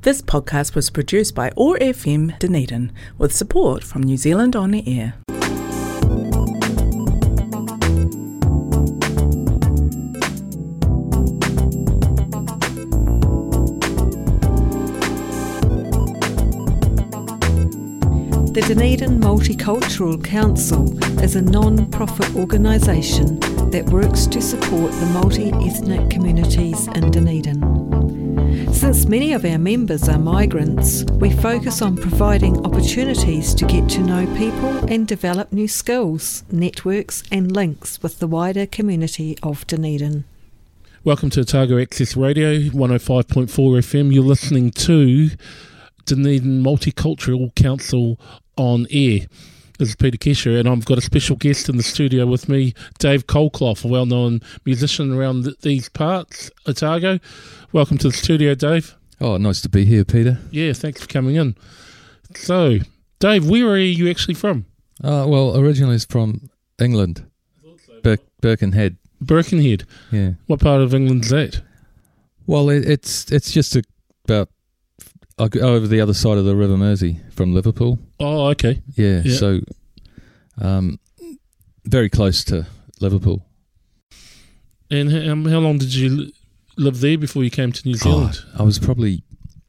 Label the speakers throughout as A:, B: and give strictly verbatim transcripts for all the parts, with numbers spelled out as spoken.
A: This podcast was produced by O A R F M Dunedin with support from New Zealand On the Air.
B: The Dunedin Multicultural Council is a non-profit organisation that works to support the multi-ethnic communities in Dunedin. Since many of our members are migrants, we focus on providing opportunities to get to know people and develop new skills, networks and links with the wider community of Dunedin.
C: Welcome to Otago Access Radio, one oh five point four F M. You're listening to Dunedin Multicultural Council On Air. This is Peter Kesher, and I've got a special guest in the studio with me, Dave Colclough, a well-known musician around th- these parts, Otago. Welcome to the studio, Dave.
D: Oh, nice to be here, Peter.
C: Yeah, thanks for coming in. So, Dave, where are you actually from?
D: Uh, well, originally it's from England, Bir- Birkenhead.
C: Birkenhead?
D: Yeah.
C: What part of England's that?
D: Well, it, it's it's just a, about I go over the other side of the River Mersey from Liverpool.
C: Oh, okay.
D: Yeah,
C: yeah.
D: so um, very close to Liverpool.
C: And um, how long did you li- live there before you came to New Zealand?
D: Oh, I was probably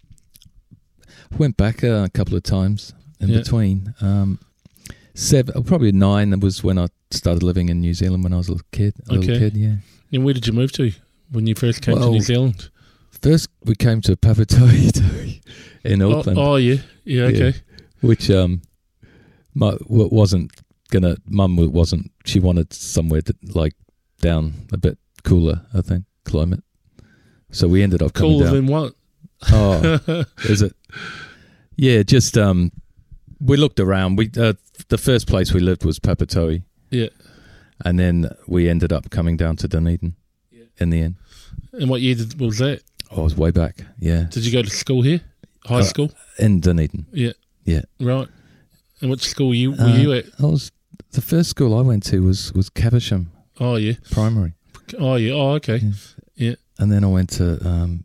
D: went back uh, a couple of times in
C: yeah.
D: between. Um, seven, probably nine was when I started living in New Zealand when I was a little kid. A
C: okay.
D: little kid, yeah.
C: And where did you move to when you first came
D: well,
C: to New Zealand?
D: First, we came to Papatoetoe in Auckland.
C: Oh, oh yeah, yeah, okay.
D: Yeah, which um, my, wasn't gonna. Mum wasn't. She wanted somewhere to, like down a bit cooler, I think, climate. So we ended up coming
C: cooler
D: down.
C: than what?
D: Oh, is it? Yeah, just um, we looked around. We uh, the first place we lived was Papatoetoe.
C: Yeah,
D: and then we ended up coming down to Dunedin. Yeah. In the end.
C: And what year did, was that?
D: Oh, I was way back, yeah.
C: Did you go to school here? High uh, school?
D: In Dunedin.
C: Yeah.
D: Yeah.
C: Right. And which school were you, were
D: uh,
C: you at?
D: I was, the first school I went to was, was Caversham.
C: Oh, yeah.
D: Primary.
C: Oh, yeah. Oh, okay. Yeah. yeah.
D: And then I went to um,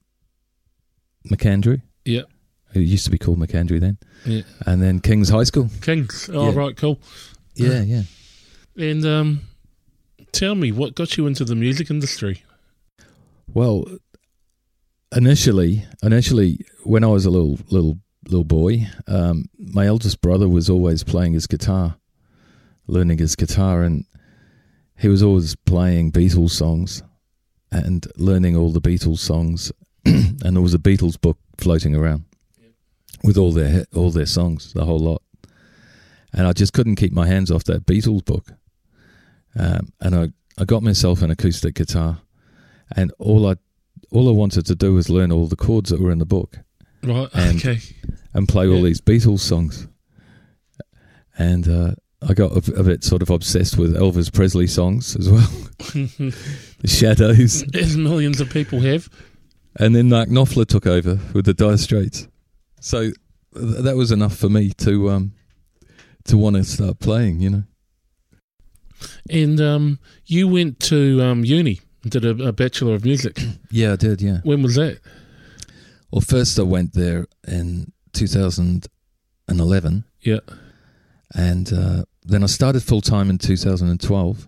D: McAndrew.
C: Yeah.
D: It used to be called McAndrew then.
C: Yeah.
D: And then King's High School.
C: King's. Oh, yeah. Right, cool.
D: Yeah, yeah.
C: And um, tell me, what got you into the music industry?
D: Well, initially, initially, when I was a little little little boy, um, my eldest brother was always playing his guitar, learning his guitar, and he was always playing Beatles songs and learning all the Beatles songs. And there was a Beatles book floating around yeah. with all their all their songs, the whole lot. And I just couldn't keep my hands off that Beatles book. Um, and I, I got myself an acoustic guitar. And all I all I wanted to do was learn all the chords that were in the book.
C: Right,
D: and,
C: okay.
D: And play yeah. all these Beatles songs. And uh, I got a, a bit sort of obsessed with Elvis Presley songs as well. The Shadows.
C: As millions of people have.
D: And then Mark Knopfler took over with the Dire Straits. So th- that was enough for me to um, to want to start playing, you know.
C: And um, you went to um, uni. Did a, a Bachelor of Music.
D: Yeah, I did, yeah.
C: When was that?
D: Well, first I went there in two thousand eleven.
C: Yeah.
D: And uh, then I started full-time in two thousand twelve.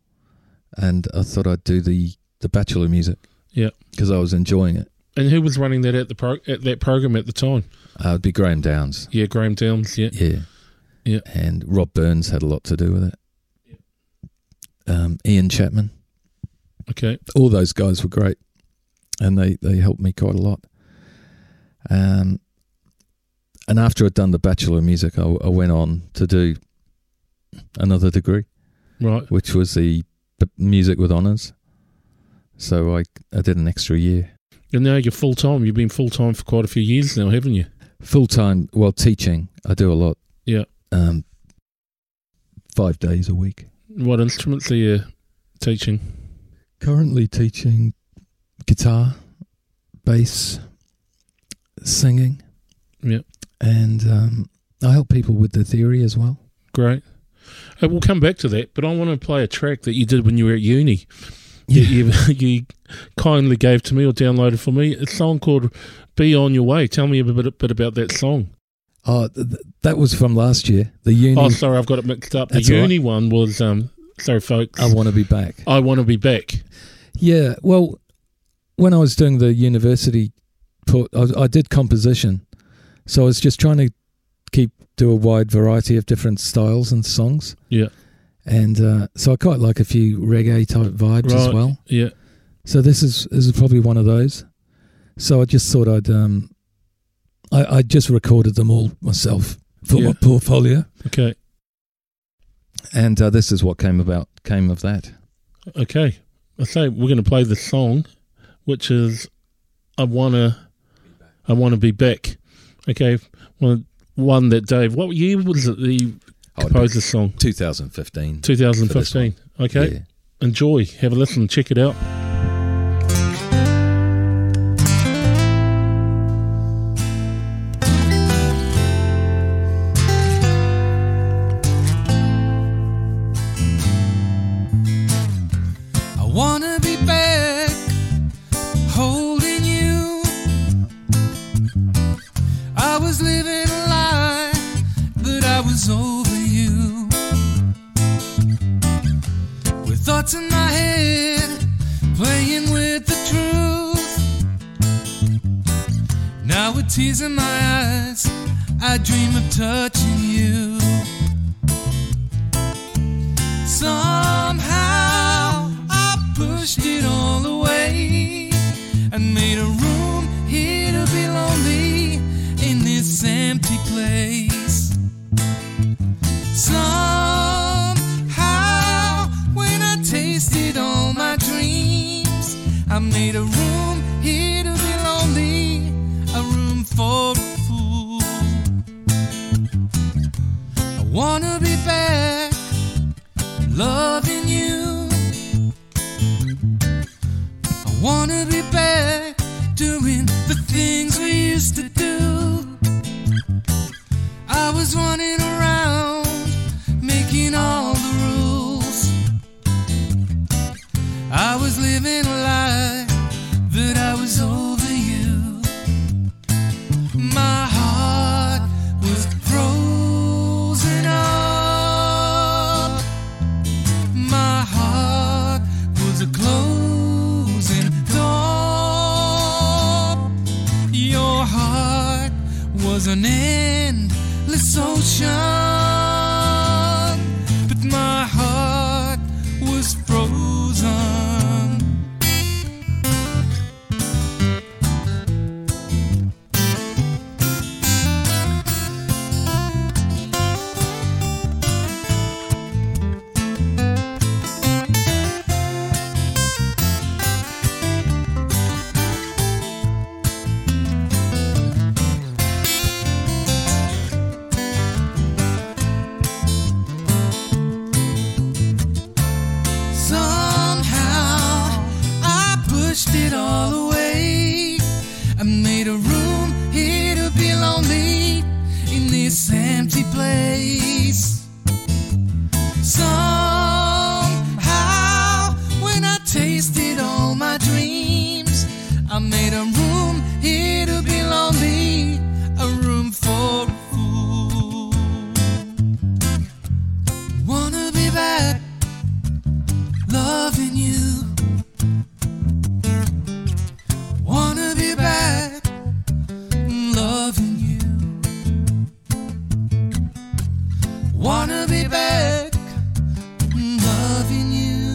D: And I thought I'd do the, the Bachelor of Music.
C: Yeah.
D: Because I was enjoying it.
C: And who was running that at the pro- at that program at the time?
D: Uh, it'd be Graham Downs.
C: Yeah, Graham Downs, yeah.
D: Yeah.
C: Yeah.
D: And Rob Burns had a lot to do with it. Yeah. Um, Ian Chapman.
C: Okay.
D: All those guys were great, and they, they helped me quite a lot. Um, and after I'd done the Bachelor of Music, I, I went on to do another degree,
C: right?
D: Which was the Music with Honours. So I I did an extra year.
C: And now you're full time. You've been full time for quite a few years now, haven't you?
D: Full time, well, teaching. I do a lot.
C: Yeah.
D: Um, five days a week.
C: What instruments are you teaching?
D: Currently teaching guitar, bass, singing.
C: Yeah.
D: And um, I help people with the theory as well.
C: Great. Uh, we'll come back to that, but I want to play a track that you did when you were at uni. you, you, you kindly gave to me or downloaded for me, a song called Be On Your Way. Tell me a bit, a bit about that song.
D: Oh, th- that was from last year. The uni.
C: Oh, sorry, I've got it mixed up. The
D: That's
C: uni
D: all right.
C: one was, um, sorry, folks.
D: I Want to Be Back.
C: I Want to Be Back.
D: Yeah, well, when I was doing the university, put, I, I did composition. So I was just trying to keep do a wide variety of different styles and songs.
C: Yeah.
D: And uh, so I quite like a few reggae type vibes
C: Right.
D: as well.
C: Yeah.
D: So this is this is probably one of those. So I just thought I'd um, I, I just recorded them all myself for
C: Yeah.
D: my portfolio,
C: Okay.
D: and uh, this is what came about came of that.
C: Okay. I say we're going to play the song, which is I Wanna I Wanna Be Back. Okay. One, one that Dave, what year was it that you composed the song?
D: twenty fifteen.
C: twenty fifteen. Okay.
D: Yeah.
C: Enjoy. Have a listen. Check it out.
E: I wanna be back, holding you. I was living a lie, but I was over you. With thoughts in my head, playing with the truth. Now with tears in my eyes, I dream of touching you. Somehow I pushed it all away and made a room here to be lonely in this empty place. Somehow when I tasted all my dreams, I made a room here to be lonely, a room for a fool. I wanna be back, loving you. I wanna be back, doing the things we used to do. I was running around, making all the rules. I was living a lie, that I was over you. My heart was frozen up. My heart was a closing door. Your heart was an endless ocean, but my heart was frozen. Somehow I pushed it all away. I made a room here to be lonely in this empty place. Somehow when I tasted all my dreams, I made a room here to be lonely, a room for a fool. Wanna be back, loving you. Wanna be back, loving you. Wanna be back, loving you.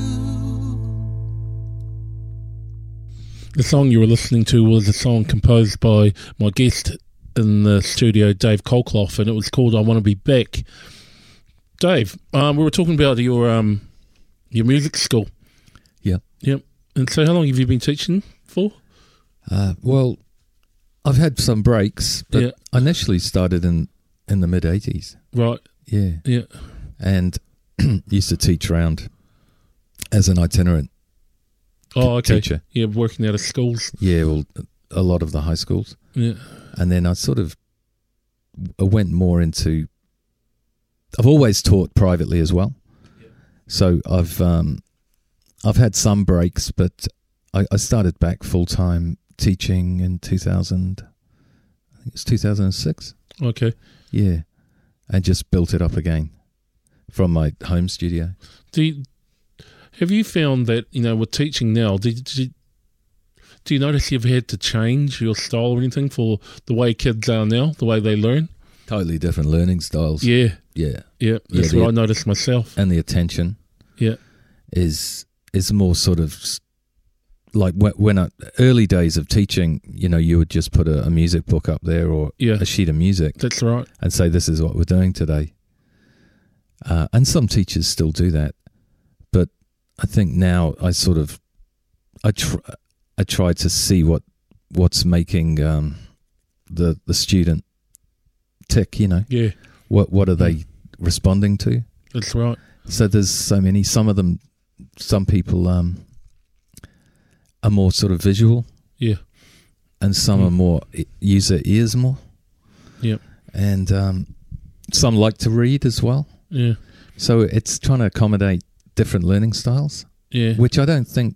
C: The song you were listening to was a song composed by my guest in the studio, Dave Colclough, and it was called I Want to Be Back. Dave, um, we were talking about your um, your music school.
D: Yeah.
C: Yep. And so how long have you been teaching for?
D: Uh, well, I've had some breaks, but
C: Yeah.
D: I initially started in, in the mid eighties.
C: Right.
D: Yeah.
C: Yeah.
D: And used to teach around as an itinerant
C: Oh, okay.
D: teacher.
C: Yeah, working out of schools.
D: Yeah, well, a lot of the high schools.
C: Yeah.
D: And then I sort of I went more into, I've always taught privately as well. So I've um, I've had some breaks, but I, I started back full time teaching in two thousand. I think it's two thousand six.
C: Okay.
D: Yeah, and just built it up again from my home studio.
C: Do you, have you found that, you know, with teaching now, did, did you, do you notice you've had to change your style or anything for the way kids are now, the way they learn?
D: Totally different learning styles.
C: Yeah.
D: Yeah.
C: Yeah, that's
D: yeah,
C: what
D: the,
C: I noticed myself.
D: And the attention
C: yeah,
D: is is more sort of like when, when I, early days of teaching, you know, you would just put a, a music book up there or
C: yeah,
D: a sheet of music.
C: That's right.
D: And say, this is what we're doing today. Uh, and some teachers still do that. But I think now I sort of, I, tr- I try to see what what's making um, the the student tick, you know.
C: Yeah.
D: What what are they responding to?
C: That's right.
D: So there's so many. Some of them, some people um, are more sort of visual.
C: Yeah.
D: And some
C: Mm.
D: are more, use their ears more.
C: Yep.
D: And um, some like to read as well.
C: Yeah.
D: So it's trying to accommodate different learning styles,
C: Yeah.
D: which I don't think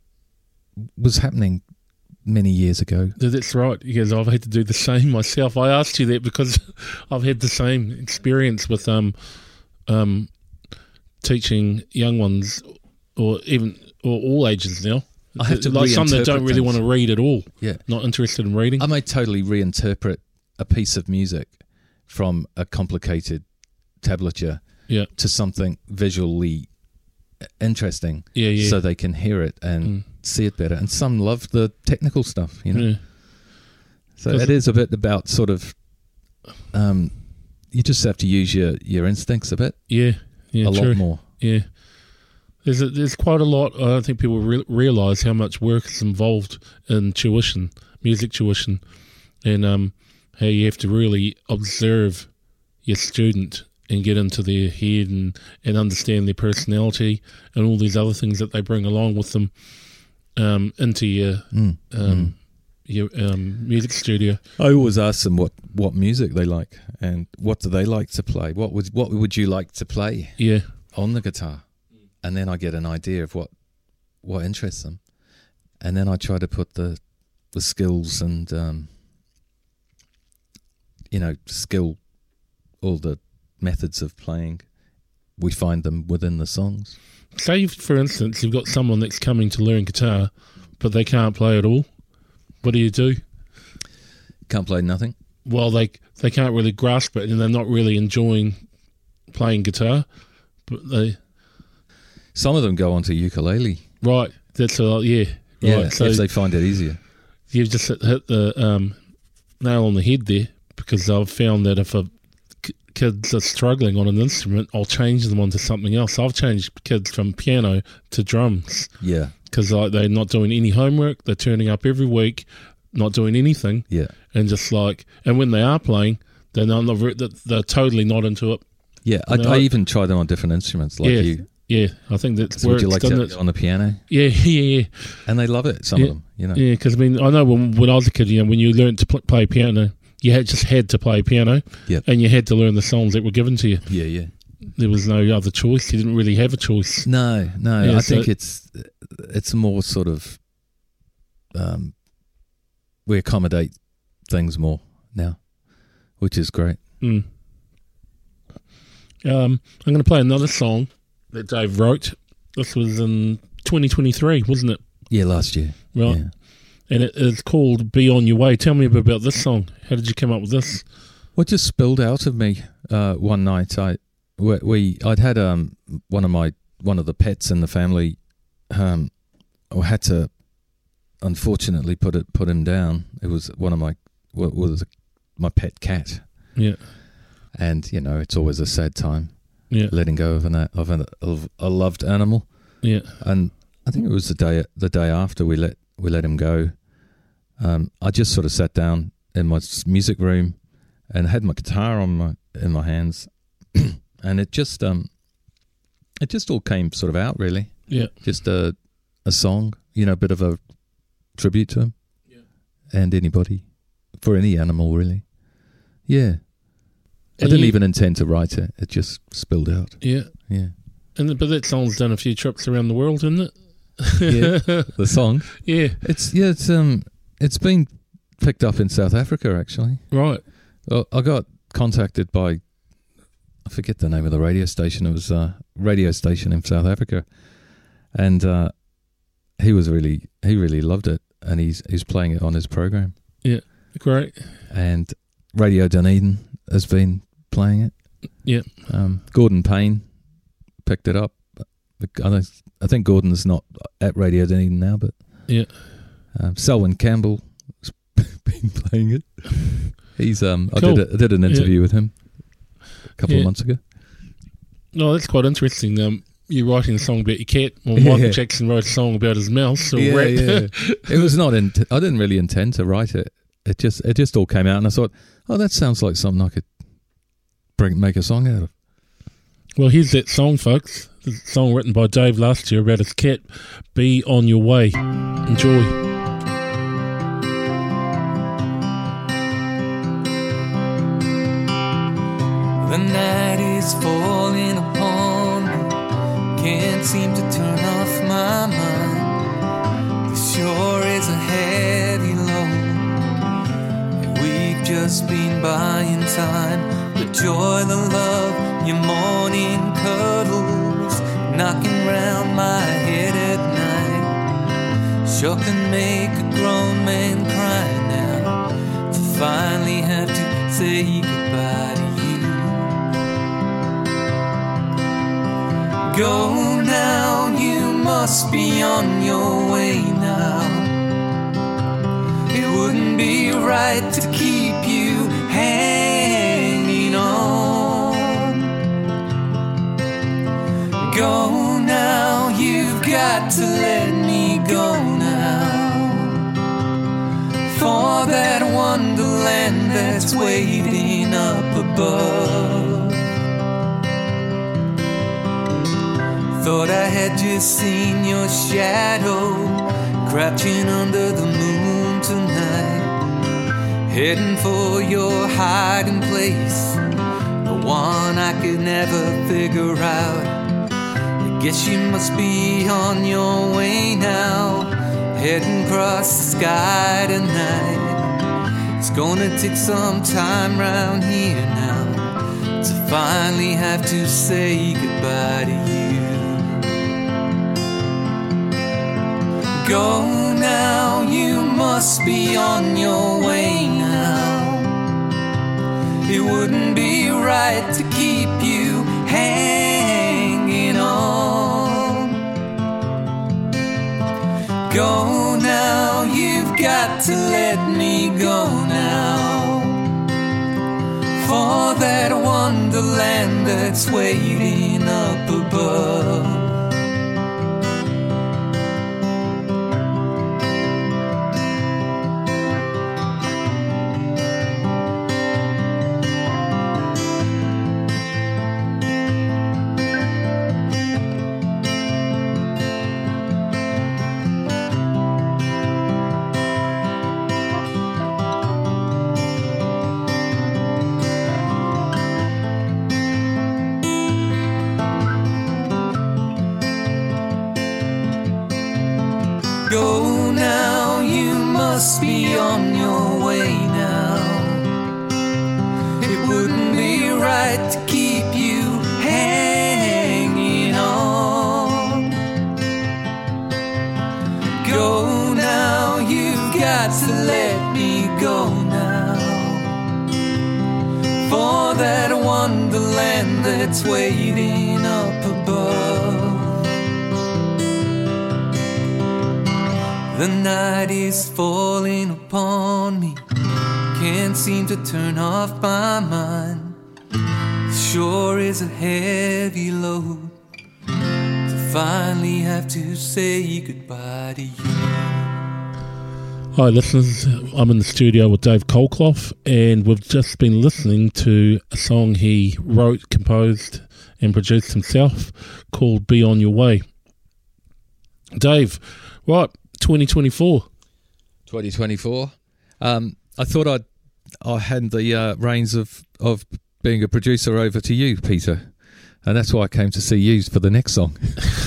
D: was happening many years ago.
C: That's right, because I've had to do the same myself. I asked you that because I've had the same experience with um, um, teaching young ones, or even or all ages now.
D: I have to
C: like some that don't
D: reinterpret
C: really
D: things.
C: want to read at all.
D: Yeah.
C: Not interested in reading.
D: I may totally reinterpret a piece of music from a complicated tablature
C: Yeah.
D: to something visually interesting,
C: Yeah, yeah.
D: so they can hear it and
C: Mm.
D: see it better. And some love the technical stuff, you know.
C: Yeah.
D: So
C: Does-
D: it is a bit about sort of, um, you just have to use your, your instincts a bit,
C: Yeah. Yeah.
D: a
C: true.
D: lot more.
C: Yeah. There's a, there's quite a lot. I don't think people re- realise how much work is involved in tuition, music tuition, and um, how you have to really observe your student and get into their head and, and understand their personality and all these other things that they bring along with them um, into your
D: Mm.
C: um, your um, music studio.
D: I always ask them what, what music they like and what do they like to play. What would what would you like to play
C: Yeah,
D: on the guitar? And then I get an idea of what what interests them, and then I try to put the the skills and um, you know skill all the methods of playing. We find them within the songs.
C: say for instance you've got someone that's coming to learn guitar, but they can't play at all. What do you do?
D: Can't play nothing.
C: Well, they they can't really grasp it, and they're not really enjoying playing guitar. But they
D: Some of them go onto ukulele.
C: right, that's a yeah, right.
D: Yeah,
C: so
D: if they find it easier.
C: you've just hit, hit the um, nail on the head there, because I've found that if a k- kids are struggling on an instrument, I'll change them onto something else. I've changed kids from piano to drums
D: Yeah,
C: because like they're not doing any homework, they're turning up every week, not doing anything,
D: yeah,
C: and just like, and when they are playing, they're not, they're, they're totally not into it.
D: yeah. I,
C: No,
D: I
C: I-
D: even try them on different instruments, like
C: yeah,
D: you.
C: yeah. I think that's
D: So
C: where
D: would you
C: it's
D: like
C: done
D: to
C: it.
D: go on the piano?
C: Yeah, yeah, yeah.
D: And they love it. Some
C: Yeah.
D: of them, you know.
C: Yeah, because I mean, I know when when I was a kid, you know, when you learned to pl- play piano, you had just had to play piano,
D: Yep.
C: and you had to learn the songs that were given to you.
D: Yeah, yeah.
C: There was no other choice. You didn't really have a choice.
D: No, no.
C: Yeah,
D: I
C: so-
D: think it's it's more sort of um, we accommodate things more now, which is great.
C: Mm. Um, I'm going to play another song that Dave wrote. This was in twenty twenty-three, wasn't it?
D: Yeah, last year.
C: Right.
D: Yeah.
C: And it is called "Be On Your Way." Tell me a bit about this song. How did you come up with this?
D: What just spilled out of me uh, one night? I we, we I'd had um one of my one of the pets in the family. Um, I had to unfortunately put it put him down. It was one of my what was my pet cat,
C: Yeah,
D: and you know it's always a sad time
C: yeah,
D: letting go of an of, an, of a loved animal.
C: yeah,
D: And I think it was the day the day after we let we let him go. Um, I just sort of sat down in my s- music room and had my guitar on my in my hands, and it just um, it just all came sort of out really.
C: yeah,
D: Just a a song, you know, a bit of a tribute to him,
C: Yeah.
D: and anybody for any animal really. Yeah, I
C: And
D: didn't
C: you-
D: even intend to write it; it just spilled out.
C: yeah.
D: Yeah.
C: And but that song's done a few trips around the world, isn't it?
D: Yeah, the song.
C: Yeah,
D: It's yeah, it's um, it's been picked up in South Africa actually.
C: right.
D: Well, I got contacted by, I forget the name of the radio station. It was a radio station in South Africa, and uh, he was really he really loved it, and he's he's playing it on his program.
C: Great.
D: And Radio Dunedin has been playing it.
C: Yeah.
D: Um, Gordon Payne picked it up. I, don't, I think Gordon's not at Radio Dunedin now, but
C: Yeah.
D: um, Selwyn Campbell has been playing it. He's um, I
C: Cool.
D: did a, I did an interview
C: Yeah.
D: with him a couple
C: Yeah.
D: of months ago.
C: No, that's quite interesting. Um, you writing a song about your cat. Well,
D: Yeah.
C: Michael Jackson wrote a song about his mouse. Or
D: Yeah,
C: rat.
D: yeah. It was not. In, I didn't really intend to write it. It just it just all came out, and I thought, oh, that sounds like something I could bring make a song out of.
C: Well, here's that song, folks. The song written by Dave last year about his cat. Be on your way. Enjoy.
E: The night is falling upon me, can't seem to turn off my mind. The shore is a heavy load, and we've just been buying time. The joy, the love, your morning cuddles, knocking round my head at night. Sure can make a grown man cry now, to finally have to say goodbye to you. Go now, you must be on your way now. It wouldn't be right to keep you hanging on. Go now, you've got to let me go now, for that wonderland that's waiting up above. Thought I had just seen your shadow crouching under the moon tonight, heading for your hiding place, the one I could never figure out. I guess you must be on your way now, heading across the sky tonight. It's gonna take some time round here now, to finally have to say goodbye to you. Go now, you must be on your way now. It wouldn't be right to keep you hanging on. Go now, you've got to let me go now, for that wonderland that's waiting up above. Go now, you must be on your way now. It wouldn't be right to keep you hanging on. Go now, you've got to let me go now, for that wonderland that's waiting up above. The night is falling upon me, can't seem to turn off my mind. The shore is a heavy load, to finally have to say goodbye to you.
C: Hi listeners, I'm in the studio with Dave Colclough, and we've just been listening to a song he wrote, composed and produced himself called Be On Your Way. Dave, right, twenty twenty-four.
D: twenty twenty-four. Um, I thought I'd I hand the uh, reins of, of being a producer over to you, Peter. And that's why I came to see you for the next song.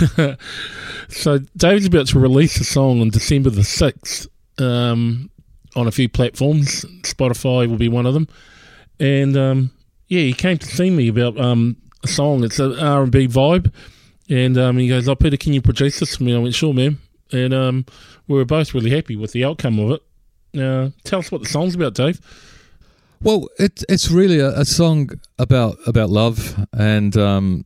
C: So David's about to release a song on December the sixth um, on a few platforms. Spotify will be one of them. And, um, yeah, he came to see me about um, a song. It's an R and B vibe. And um, he goes, oh, Peter, can you produce this for me? I went, sure, man. And um, we were both really happy with the outcome of it. Uh, tell us what the song's about, Dave.
D: Well, it, it's really a, a song about about love and um,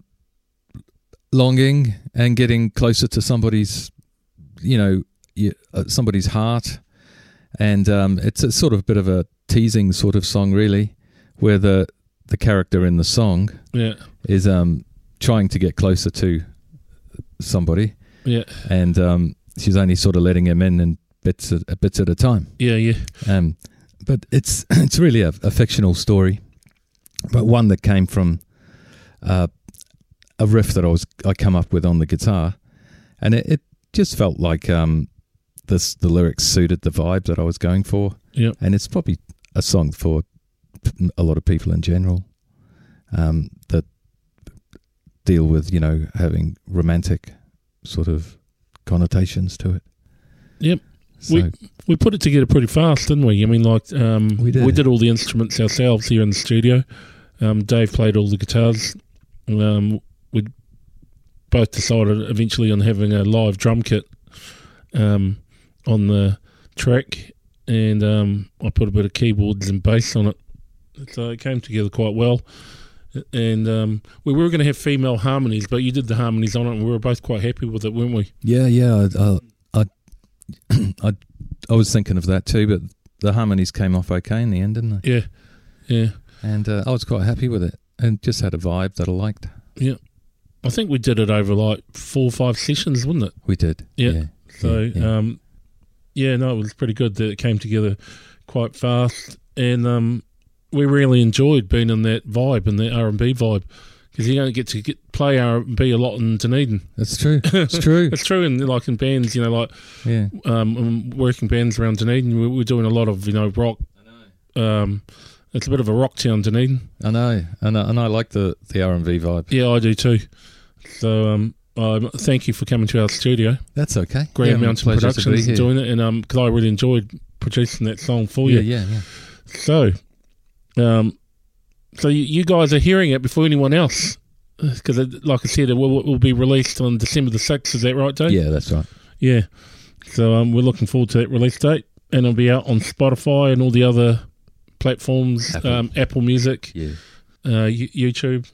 D: longing and getting closer to somebody's, you know, you, uh, somebody's heart. And um, it's a sort of bit of a teasing sort of song, really, where the the character in the song
C: yeah.
D: is um, trying to get closer to somebody.
C: Yeah.
D: And um, she's only sort of letting him in in bits at, bits at a time.
C: Yeah, yeah.
D: Um, but it's it's really a, a fictional story, but one that came from uh, a riff that I was I come up with on the guitar, and it, it just felt like um, this the lyrics suited the vibe that I was going for.
C: Yeah,
D: and it's probably a song for a lot of people in general um, that deal with, you know, having romantic sort of connotations to it.
C: Yep.
D: So,
C: we we put it together pretty fast, didn't we? I mean, like um,
D: We did.
C: we did all the instruments ourselves here in the studio. Um, Dave played all the guitars. Um, we both decided eventually on having a live drum kit um, on the track, and um, I put a bit of keyboards and bass on it. So it came together quite well. And um, we were going to have female harmonies, but you did the harmonies on it, and we were both quite happy with it, weren't we?
D: yeah, yeah. I, I, I, I was thinking of that too, but the harmonies came off okay in the end, didn't they?
C: Yeah, yeah.
D: And uh, I was quite happy with it, and just had a vibe that I liked.
C: Yeah. I think we did it over like four or five sessions, wasn't it?
D: We did.
C: Yeah.
D: Yeah.
C: So,
D: yeah, yeah.
C: um, yeah, no, it was pretty good that it came together quite fast, and um, we really enjoyed being in that vibe and that R and B vibe, because you don't get to get, play R and B a lot in Dunedin.
D: That's true. It's true.
C: It's true, and like in bands, you know, like
D: Yeah.
C: um, working bands around Dunedin, we- we're doing a lot of, you know, rock. I know. Um, it's a bit of a rock town, Dunedin.
D: I know, and I, and I like the the R and B vibe.
C: Yeah, I do too. So, um, um, thank you for coming to our studio,
D: That's okay.
C: Grand
D: Yeah,
C: Mountain
D: pleasure to be
C: Productions,
D: here.
C: and doing it, and um, because I really enjoyed producing that song for
D: Yeah,
C: you.
D: yeah, yeah.
C: So, um, so you, you guys are hearing it before anyone else, because, like I said, it will, it will be released on December the sixth. Is that right, Dave?
D: Yeah, that's right.
C: Yeah. So um, we're looking forward to that release date, and it'll be out on Spotify and all the other platforms,
D: Apple.
C: um, Apple Music,
D: Yeah.
C: uh, y- YouTube.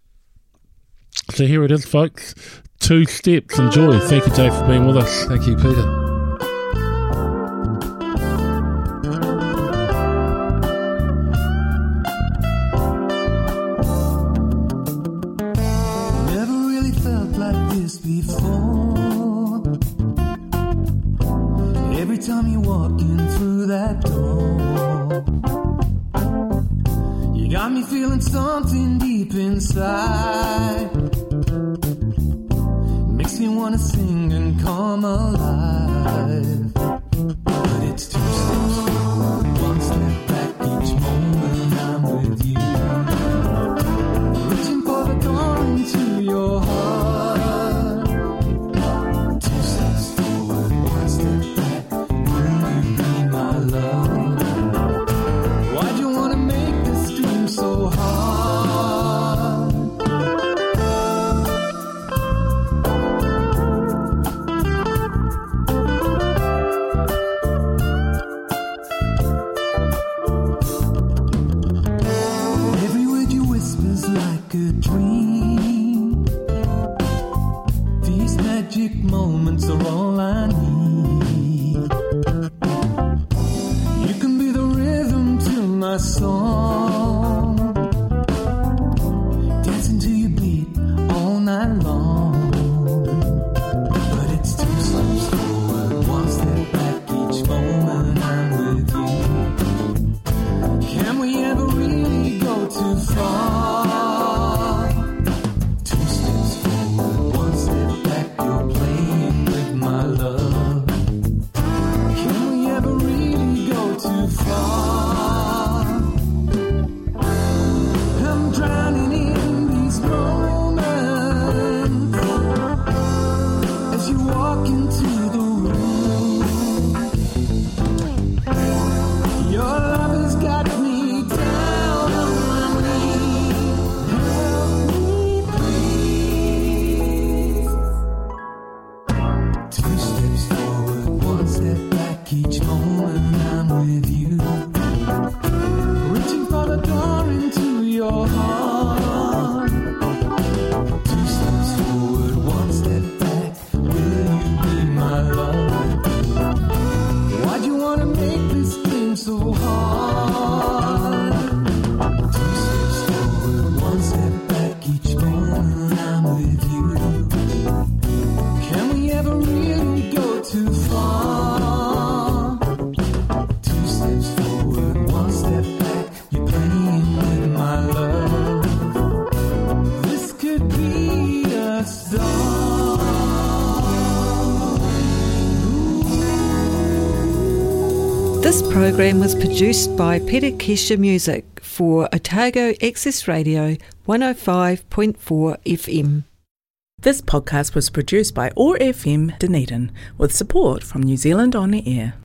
C: So here it is, folks. Two Steps. Enjoy. Thank you, Dave, for being with us.
D: Thank you, Peter.
E: Never really felt like this before. Every time you walk in through that door, you got me feeling something deep inside. Makes me wanna sing and come alive. But it's two steps forward, one step back each moment I'm with you. Reaching for the door into your heart. Two steps forward, one step back. Will you be my love? Why'd you wanna make this dream so hard? Every word you whisper's like a dream. These magic moments are all I need. You can be the rhythm to my song, dancing to your beat all night long. But it's two steps forward, one step back each moment I'm with you. Can we ever really go too far? Two steps forward, one step back, you're playing with my love. Can we ever really go too far? I'm drowning in these moments.
B: This program was produced by Peter Kesha Music for Otago Access Radio one oh five point four F M.
A: This podcast was produced by O A R F M Dunedin with support from New Zealand On the Air.